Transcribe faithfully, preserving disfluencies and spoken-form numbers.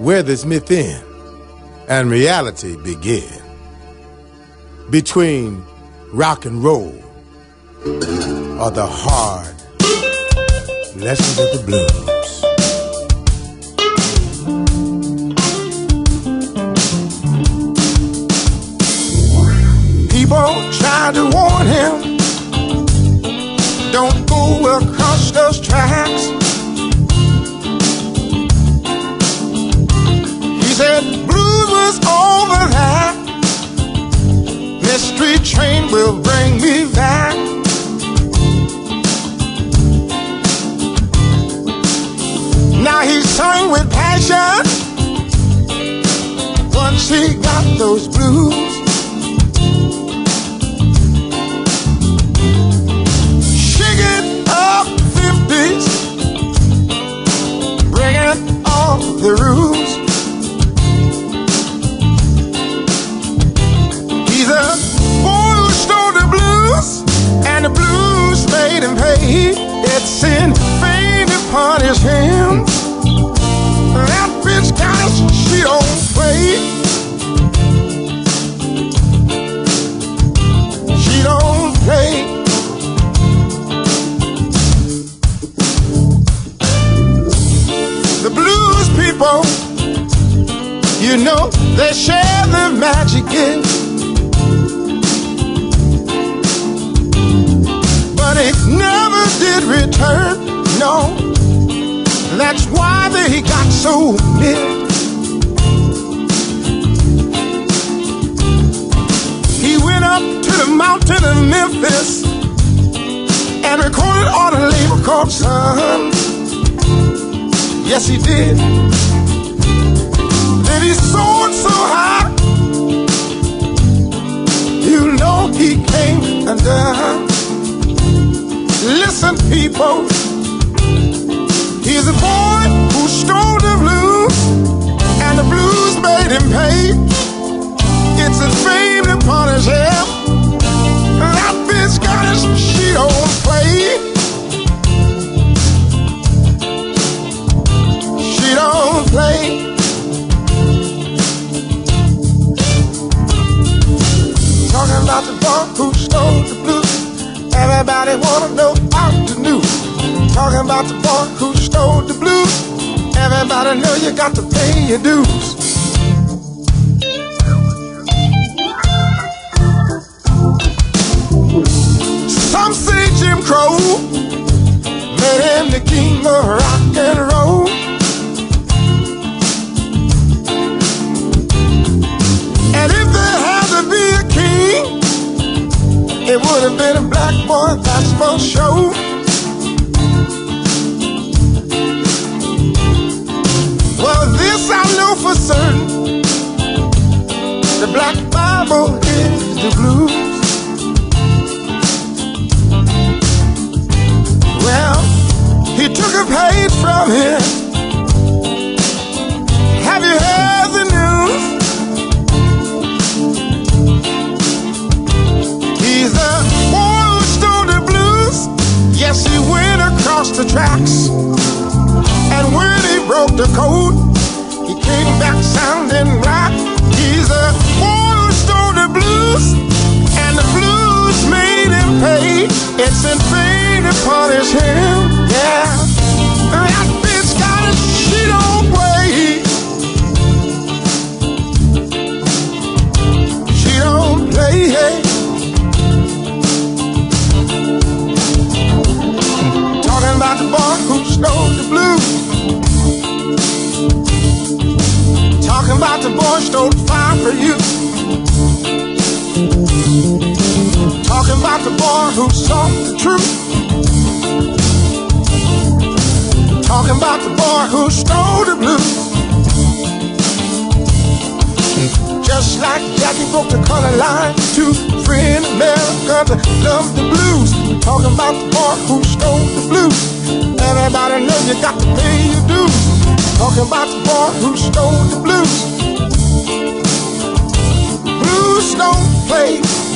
where this myth ends and reality begin. Between rock and roll or the hard lessons of the blues. People try to warn him, don't go across those tracks. He said blues was over that. Mystery train will bring me back. Now he sang with passion once he got those blues. Shaking up fifties, bringing all the rules. He's a boy who stole the blues, and the blues made him pay. It's in vain to punish him. That bitch got she don't play. She don't play. The blues people, you know, they share the magic gift. But it never did return, no. That's why they got so near. He went up to the mountain of Memphis and recorded on a label called Sun. Yes, he did. Then he soared so high, you know he came undone. Listen, people, he's a boy who stole the blues, and the blues made him pay. It's a fame to punish him. That bitch got us, she don't play. She don't play. Talking about the boy who stole the blues, everybody wanna know out the news. Talking about the boy who stole the blues, everybody know you got to pay your dues. Some say Jim Crow made him the king of rock and roll. And if there had to be a king, it would have been a black boy, that's for sure. Well, this I know for certain, the Black Bible is the blues. Well, he took a page from here. Have you heard the news? He's the boy who stole the blues. Yes, he went across the tracks, and when he broke the code, he came back sounding rock. He's a boy who stole the blues, and the blues made him pay. It's in vain to punish him, yeah. That bitch got it, she don't play. She don't play, hey. Talking about the boy who stole the blues. Talking about the boy stole fire for you. Talking about the boy who sought the truth. Talking about the boy who stole the blues. Just like Jackie broke the color line to free America that love the blues. Talking about the boy who stole the blues. Everybody knows you got to pay your dues. Talking about the boy who stole the blues. Blues don't play.